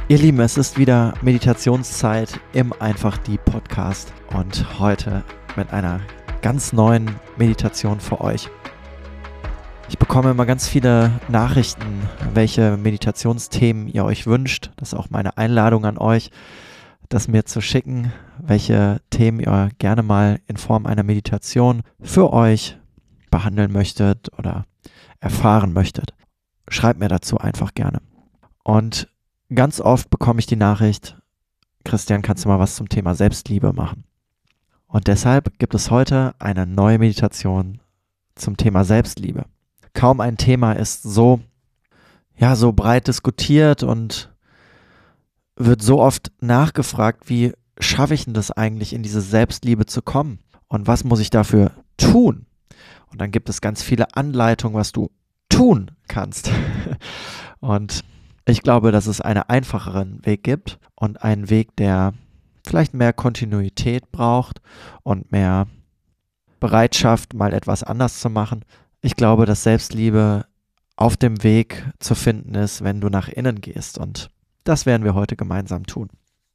Ihr Lieben, es ist wieder Meditationszeit im Einfach die Podcast und heute mit einer ganz neuen Meditation für euch. Ich bekomme immer ganz viele Nachrichten, welche Meditationsthemen ihr euch wünscht. Das ist auch meine Einladung an euch, das mir zu schicken, welche Themen ihr gerne mal in Form einer Meditation für euch behandeln möchtet oder erfahren möchtet. Schreibt mir dazu einfach gerne. Und ganz oft bekomme ich die Nachricht, Christian, kannst du mal was zum Thema Selbstliebe machen? Und deshalb gibt es heute eine neue Meditation zum Thema Selbstliebe. Kaum ein Thema ist so breit diskutiert und wird so oft nachgefragt, wie schaffe ich denn das eigentlich, in diese Selbstliebe zu kommen? Und was muss ich dafür tun? Und dann gibt es ganz viele Anleitungen, was du tun kannst. Und ich glaube, dass es einen einfacheren Weg gibt und einen Weg, der vielleicht mehr Kontinuität braucht und mehr Bereitschaft, mal etwas anders zu machen. Ich glaube, dass Selbstliebe auf dem Weg zu finden ist, wenn du nach innen gehst, und das werden wir heute gemeinsam tun.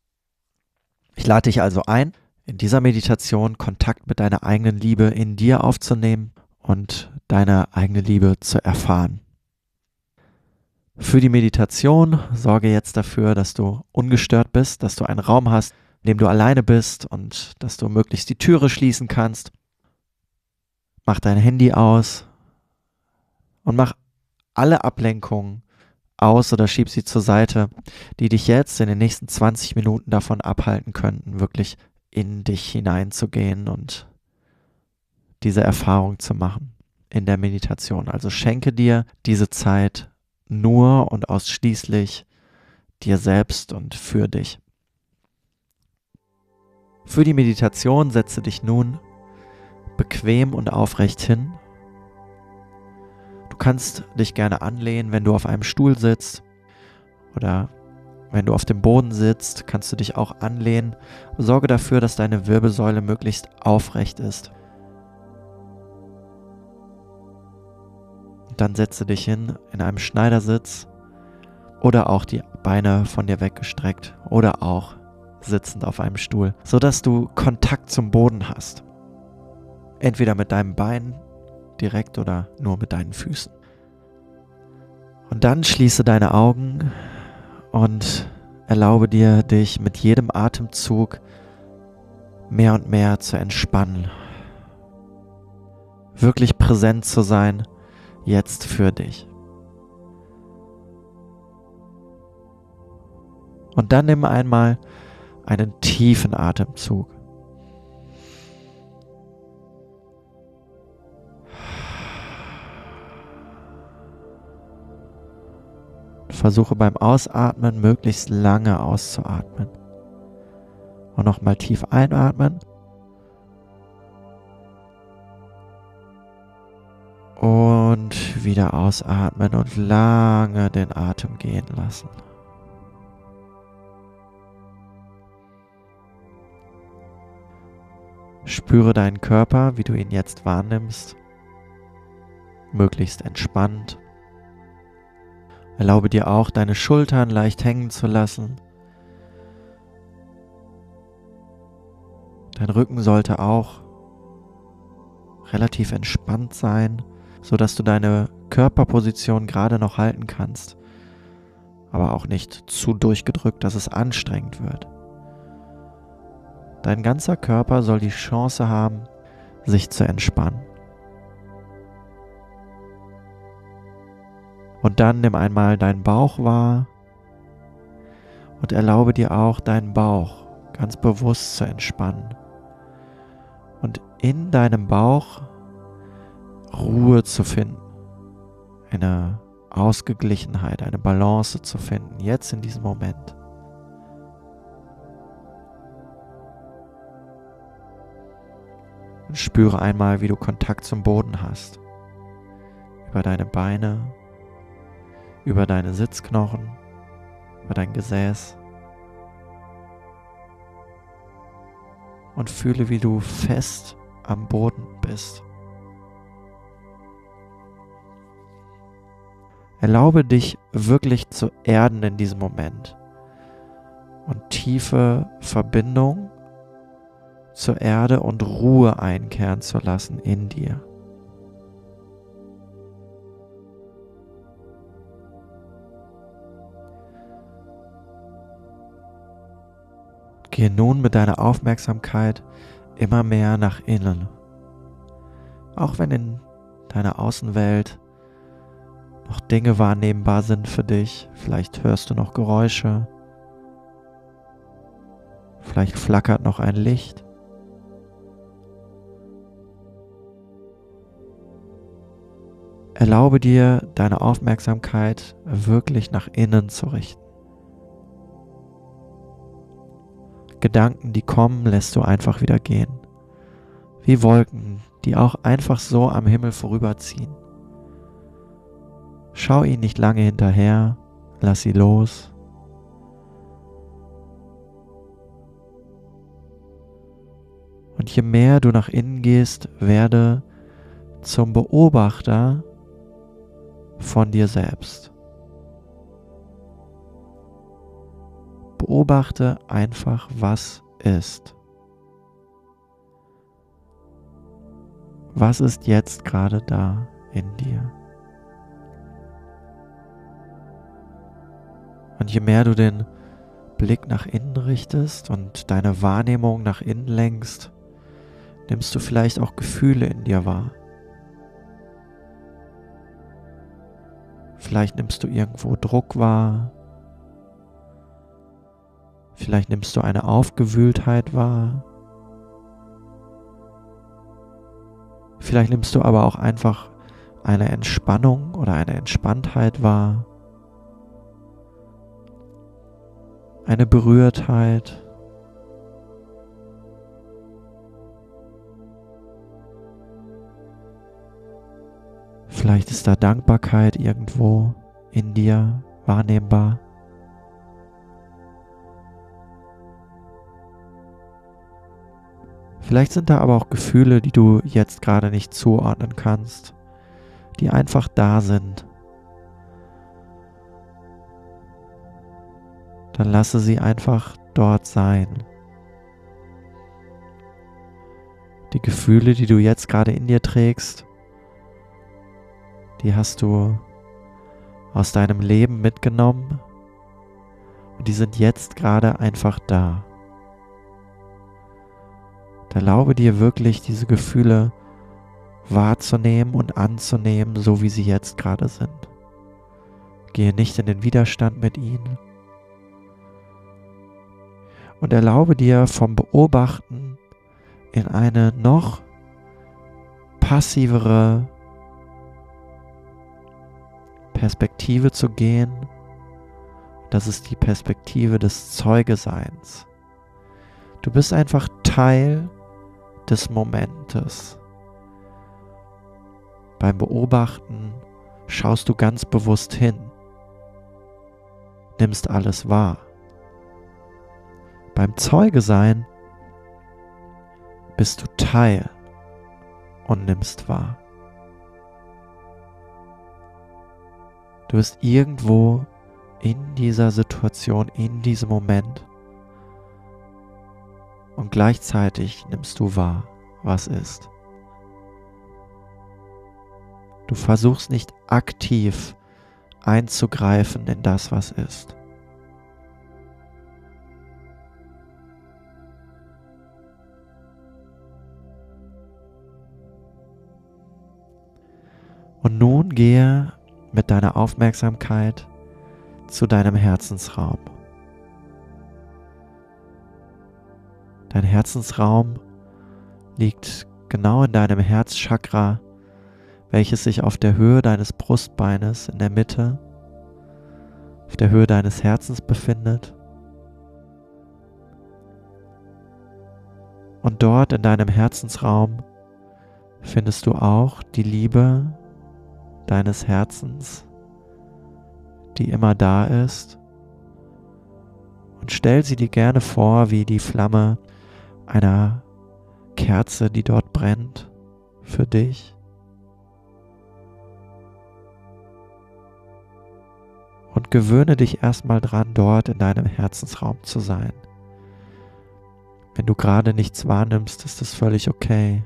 Ich lade dich also ein, in dieser Meditation Kontakt mit deiner eigenen Liebe in dir aufzunehmen und deine eigene Liebe zu erfahren. Für die Meditation sorge jetzt dafür, dass du ungestört bist, dass du einen Raum hast, in dem du alleine bist und dass du möglichst die Türe schließen kannst. Mach dein Handy aus und mach alle Ablenkungen aus oder schieb sie zur Seite, die dich jetzt in den nächsten 20 Minuten davon abhalten könnten, wirklich in dich hineinzugehen und diese Erfahrung zu machen in der Meditation. Also schenke dir diese Zeit nur und ausschließlich dir selbst und für dich. Für die Meditation setze dich nun bequem und aufrecht hin. Du kannst dich gerne anlehnen, wenn du auf einem Stuhl sitzt, oder wenn du auf dem Boden sitzt, kannst du dich auch anlehnen. Sorge dafür, dass deine Wirbelsäule möglichst aufrecht ist. Dann setze dich hin in einem Schneidersitz oder auch die Beine von dir weggestreckt oder auch sitzend auf einem Stuhl, sodass du Kontakt zum Boden hast. Entweder mit deinem Bein direkt oder nur mit deinen Füßen. Und dann schließe deine Augen und erlaube dir, dich mit jedem Atemzug mehr und mehr zu entspannen. Wirklich präsent zu sein, jetzt für dich. Und dann nimm einmal einen tiefen Atemzug. Versuche beim Ausatmen möglichst lange auszuatmen. Und nochmal tief einatmen. Und wieder ausatmen und lange den Atem gehen lassen. Spüre deinen Körper, wie du ihn jetzt wahrnimmst, möglichst entspannt. Erlaube dir auch, deine Schultern leicht hängen zu lassen. Dein Rücken sollte auch relativ entspannt sein, sodass du deine Körperposition gerade noch halten kannst, aber auch nicht zu durchgedrückt, dass es anstrengend wird. Dein ganzer Körper soll die Chance haben, sich zu entspannen. Und dann nimm einmal deinen Bauch wahr und erlaube dir auch, deinen Bauch ganz bewusst zu entspannen. Und in deinem Bauch Ruhe zu finden, eine Ausgeglichenheit, eine Balance zu finden, jetzt in diesem Moment. Und spüre einmal, wie du Kontakt zum Boden hast, über deine Beine, über deine Sitzknochen, über dein Gesäß. Und fühle, wie du fest am Boden bist. Erlaube dich wirklich zu erden in diesem Moment. und tiefe Verbindung zur Erde und Ruhe einkehren zu lassen in dir. Gehe nun mit deiner Aufmerksamkeit immer mehr nach innen. Auch wenn in deiner Außenwelt noch Dinge wahrnehmbar sind für dich, vielleicht hörst du noch Geräusche, vielleicht flackert noch ein Licht. Erlaube dir, deine Aufmerksamkeit wirklich nach innen zu richten. Gedanken, die kommen, lässt du einfach wieder gehen. Wie Wolken, die auch einfach so am Himmel vorüberziehen. Schau ihnen nicht lange hinterher, lass sie los. Und je mehr du nach innen gehst, werde zum Beobachter von dir selbst. Beobachte einfach, was ist. Was ist jetzt gerade da in dir? Und je mehr du den Blick nach innen richtest und deine Wahrnehmung nach innen lenkst, nimmst du vielleicht auch Gefühle in dir wahr. Vielleicht nimmst du irgendwo Druck wahr. Vielleicht nimmst du eine Aufgewühltheit wahr. Vielleicht nimmst du aber auch einfach eine Entspannung oder eine Entspanntheit wahr. Eine Berührtheit. Vielleicht ist da Dankbarkeit irgendwo in dir wahrnehmbar. Vielleicht sind da aber auch Gefühle, die du jetzt gerade nicht zuordnen kannst, die einfach da sind. Dann lasse sie einfach dort sein. Die Gefühle, die du jetzt gerade in dir trägst, die hast du aus deinem Leben mitgenommen und die sind jetzt gerade einfach da. Erlaube dir wirklich, diese Gefühle wahrzunehmen und anzunehmen, so wie sie jetzt gerade sind. Gehe nicht in den Widerstand mit ihnen. Und erlaube dir vom Beobachten in eine noch passivere Perspektive zu gehen. Das ist die Perspektive des Zeugeseins. Du bist einfach Teil des Momentes. Beim Beobachten schaust du ganz bewusst hin, nimmst alles wahr. Beim Zeugesein bist du Teil und nimmst wahr. Du bist irgendwo in dieser Situation, in diesem Moment und gleichzeitig nimmst du wahr, was ist. Du versuchst nicht aktiv einzugreifen in das, was ist. Und nun gehe mit deiner Aufmerksamkeit zu deinem Herzensraum. Dein Herzensraum liegt genau in deinem Herzchakra, welches sich auf der Höhe deines Brustbeines in der Mitte, auf der Höhe deines Herzens befindet. Und dort in deinem Herzensraum findest du auch die Liebe deines Herzens, die immer da ist. Und stell sie dir gerne vor wie die Flamme einer Kerze, die dort brennt für dich. Und gewöhne dich erstmal dran, dort in deinem Herzensraum zu sein. Wenn du gerade nichts wahrnimmst, ist es völlig okay.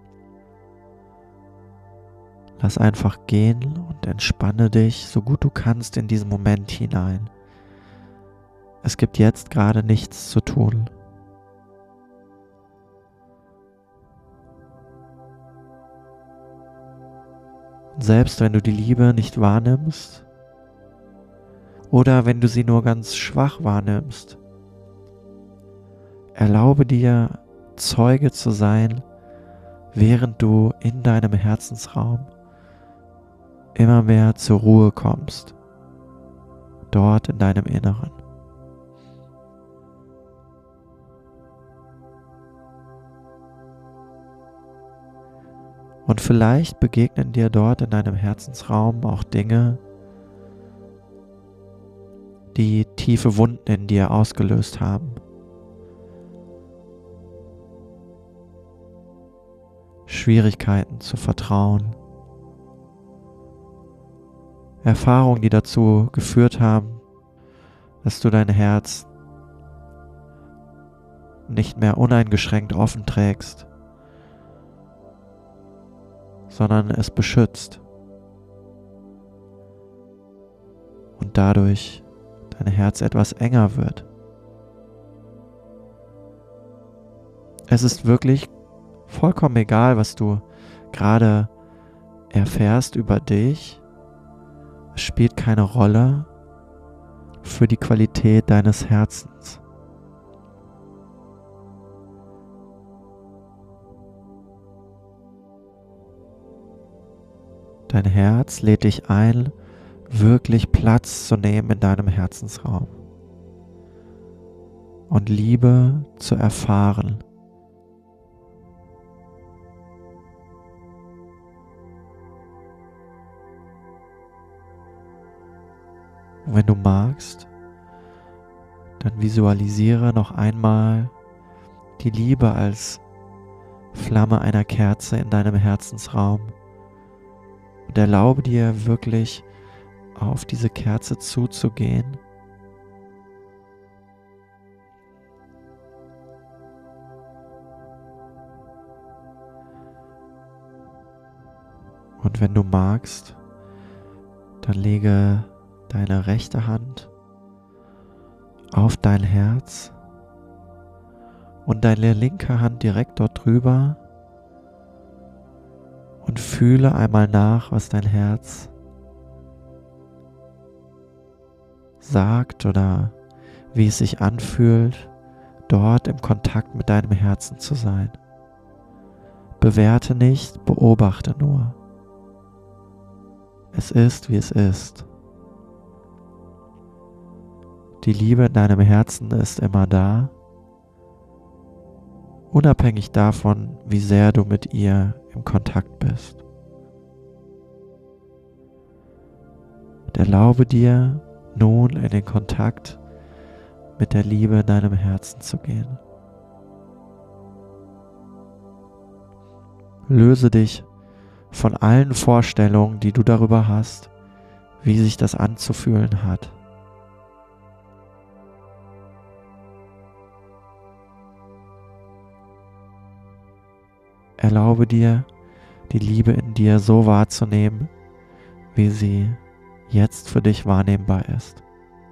Lass einfach gehen und entspanne dich, so gut du kannst, in diesen Moment hinein. Es gibt jetzt gerade nichts zu tun. Und selbst wenn du die Liebe nicht wahrnimmst oder wenn du sie nur ganz schwach wahrnimmst, erlaube dir, Zeuge zu sein, während du in deinem Herzensraum immer mehr zur Ruhe kommst, dort in deinem Inneren. Und vielleicht begegnen dir dort in deinem Herzensraum auch Dinge, die tiefe Wunden in dir ausgelöst haben. Schwierigkeiten zu vertrauen. Erfahrungen, die dazu geführt haben, dass du dein Herz nicht mehr uneingeschränkt offen trägst, sondern es beschützt und dadurch dein Herz etwas enger wird. Es ist wirklich vollkommen egal, was du gerade erfährst über dich. Es spielt keine Rolle für die Qualität deines Herzens. Dein Herz lädt dich ein, wirklich Platz zu nehmen in deinem Herzensraum und Liebe zu erfahren. Und wenn du magst, dann visualisiere noch einmal die Liebe als Flamme einer Kerze in deinem Herzensraum und erlaube dir wirklich auf diese Kerze zuzugehen . Und wenn du magst, dann lege deine rechte Hand auf dein Herz und deine linke Hand direkt dort drüber und fühle einmal nach, was dein Herz sagt oder wie es sich anfühlt, dort im Kontakt mit deinem Herzen zu sein. Bewerte nicht, beobachte nur. Es ist, wie es ist. Die Liebe in deinem Herzen ist immer da, unabhängig davon, wie sehr du mit ihr im Kontakt bist. Und erlaube dir, nun in den Kontakt mit der Liebe in deinem Herzen zu gehen. Löse dich von allen Vorstellungen, die du darüber hast, wie sich das anzufühlen hat. Erlaube dir, die Liebe in dir so wahrzunehmen, wie sie jetzt für dich wahrnehmbar ist.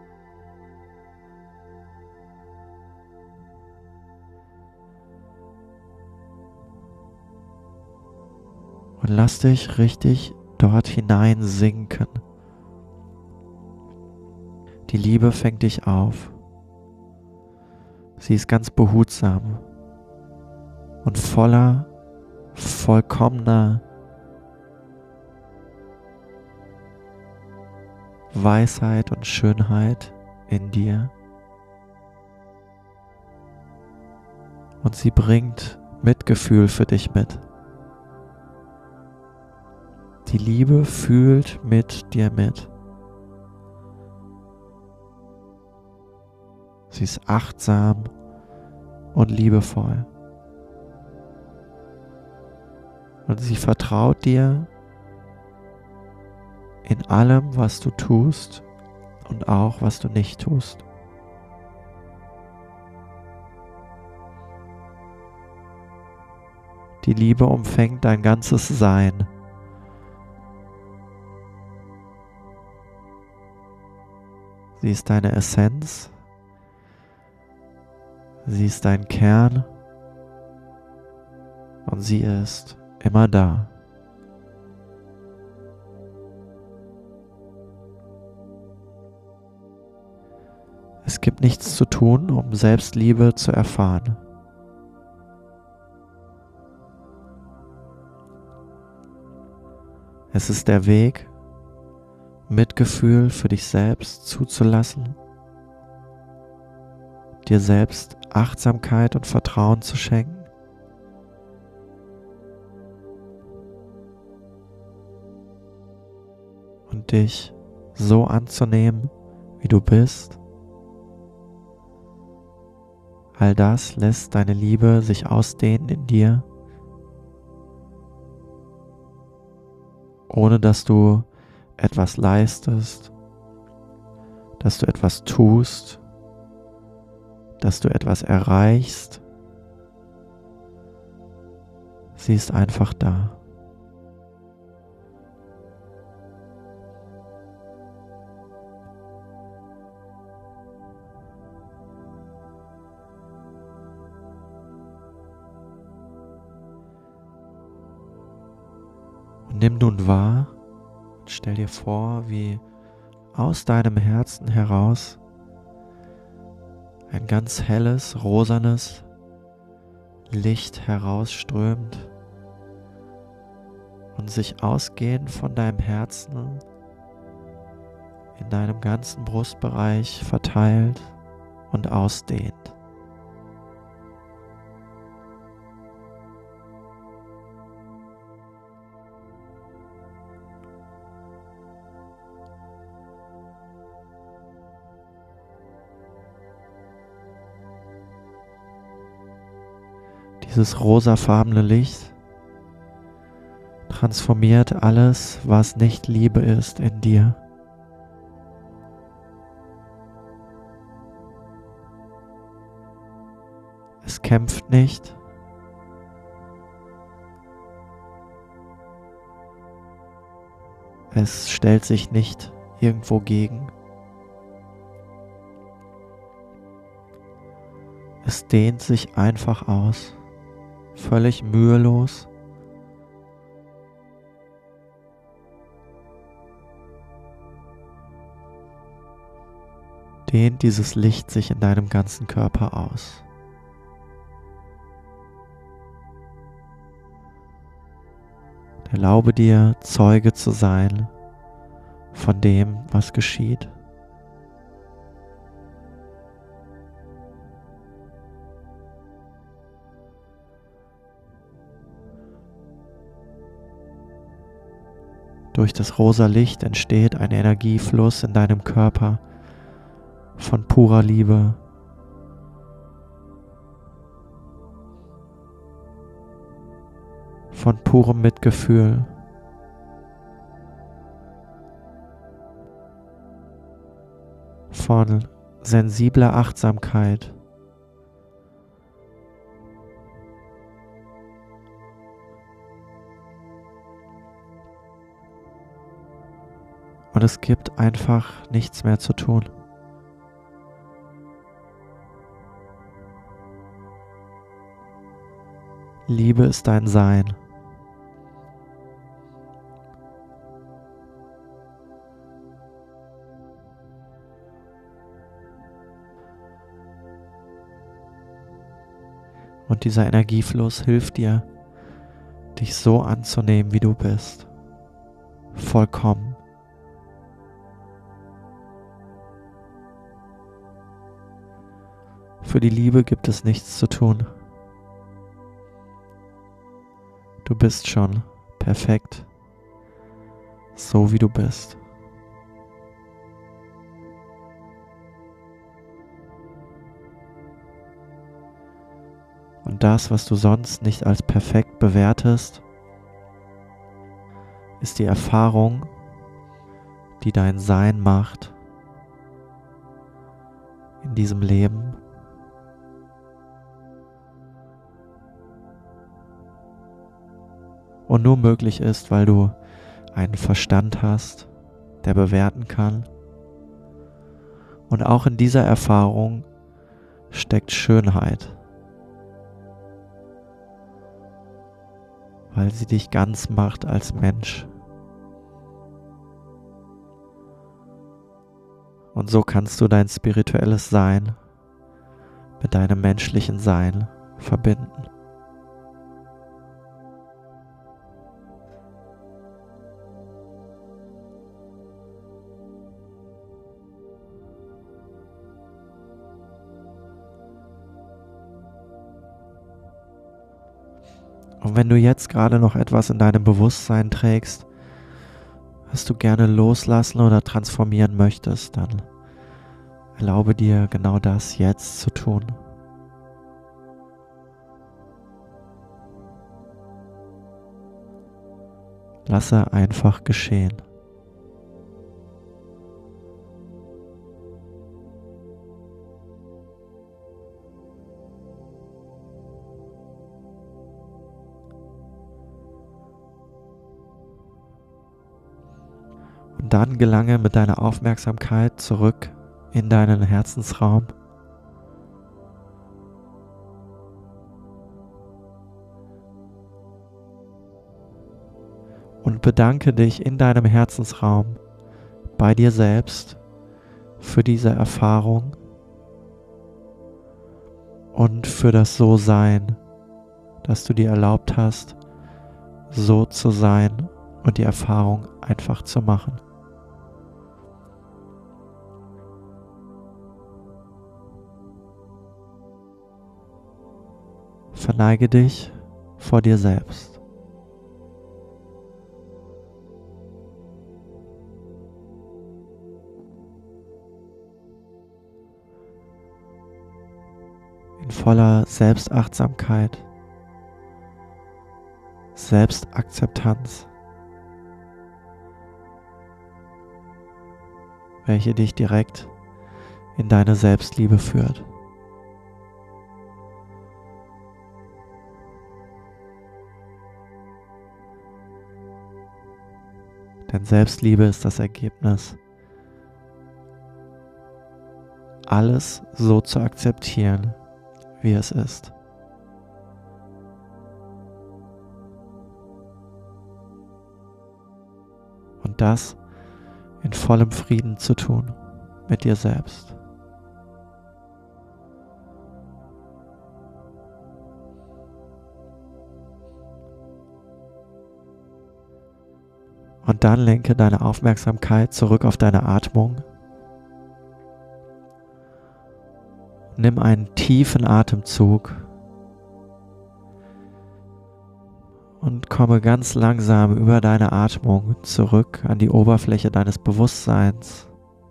Und lass dich richtig dort hinein sinken. Die Liebe fängt dich auf. Sie ist ganz behutsam und voller vollkommener Weisheit und Schönheit in dir. Und sie bringt Mitgefühl für dich mit. Die Liebe fühlt mit dir mit. Sie ist achtsam und liebevoll. Und sie vertraut dir in allem, was du tust und auch was du nicht tust. Die Liebe umfängt dein ganzes Sein. Sie ist deine Essenz. Sie ist dein Kern. Und sie ist immer da. Es gibt nichts zu tun, um Selbstliebe zu erfahren. Es ist der Weg, Mitgefühl für dich selbst zuzulassen, dir selbst Achtsamkeit und Vertrauen zu schenken und dich so anzunehmen, wie du bist. All das lässt deine Liebe sich ausdehnen in dir, ohne dass du etwas leistest, dass du etwas tust, dass du etwas erreichst. Sie ist einfach da. Und nimm nun wahr und stell dir vor, wie aus deinem Herzen heraus ein ganz helles, rosanes Licht herausströmt und sich ausgehend von deinem Herzen in deinem ganzen Brustbereich verteilt und ausdehnt. Dieses rosafarbene Licht transformiert alles, was nicht Liebe ist, in dir. Es kämpft nicht. Es stellt sich nicht irgendwo gegen. Es dehnt sich einfach aus. Völlig mühelos. Dehnt dieses Licht sich in deinem ganzen Körper aus. Erlaube dir, Zeuge zu sein von dem, was geschieht. Durch das rosa Licht entsteht ein Energiefluss in deinem Körper von purer Liebe. Von purem Mitgefühl. Von sensibler Achtsamkeit. Und es gibt einfach nichts mehr zu tun. Liebe ist dein Sein. Und dieser Energiefluss hilft dir, dich so anzunehmen, wie du bist. Vollkommen. Für die Liebe gibt es nichts zu tun. Du bist schon perfekt, so wie du bist. Und das, was du sonst nicht als perfekt bewertest, ist die Erfahrung, die dein Sein macht, in diesem Leben. Und nur möglich ist, weil du einen Verstand hast, der bewerten kann. Und auch in dieser Erfahrung steckt Schönheit, weil sie dich ganz macht als Mensch. Und so kannst du dein spirituelles Sein mit deinem menschlichen Sein verbinden. Und wenn du jetzt gerade noch etwas in deinem Bewusstsein trägst, was du gerne loslassen oder transformieren möchtest, dann erlaube dir genau das jetzt zu tun. Lasse einfach geschehen. Und dann gelange mit deiner Aufmerksamkeit zurück in deinen Herzensraum. Und bedanke dich in deinem Herzensraum bei dir selbst für diese Erfahrung und für das So-Sein, dass du dir erlaubt hast, so zu sein und die Erfahrung einfach zu machen. Verneige dich vor dir selbst. In voller Selbstachtsamkeit, Selbstakzeptanz, welche dich direkt in deine Selbstliebe führt. Denn Selbstliebe ist das Ergebnis, alles so zu akzeptieren, wie es ist. Und das in vollem Frieden zu tun mit dir selbst. Und dann lenke deine Aufmerksamkeit zurück auf deine Atmung. Nimm einen tiefen Atemzug und komme ganz langsam über deine Atmung zurück an die Oberfläche deines Bewusstseins.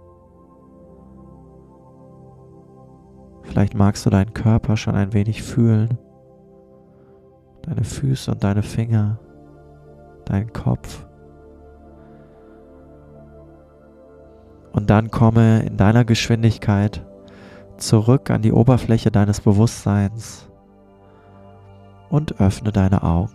Vielleicht magst du deinen Körper schon ein wenig fühlen, deine Füße und deine Finger, deinen Kopf. Und dann komme in deiner Geschwindigkeit zurück an die Oberfläche deines Bewusstseins und öffne deine Augen.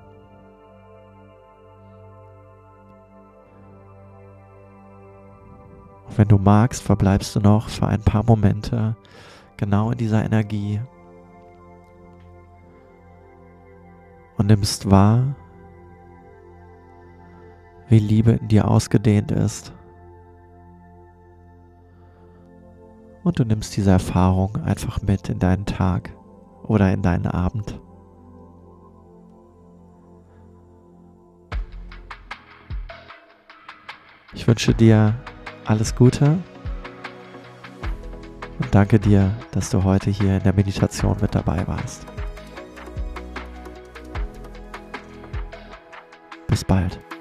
Und wenn du magst, verbleibst du noch für ein paar Momente genau in dieser Energie und nimmst wahr, wie Liebe in dir ausgedehnt ist. Und du nimmst diese Erfahrung einfach mit in deinen Tag oder in deinen Abend. Ich wünsche dir alles Gute und danke dir, dass du heute hier in der Meditation mit dabei warst. Bis bald.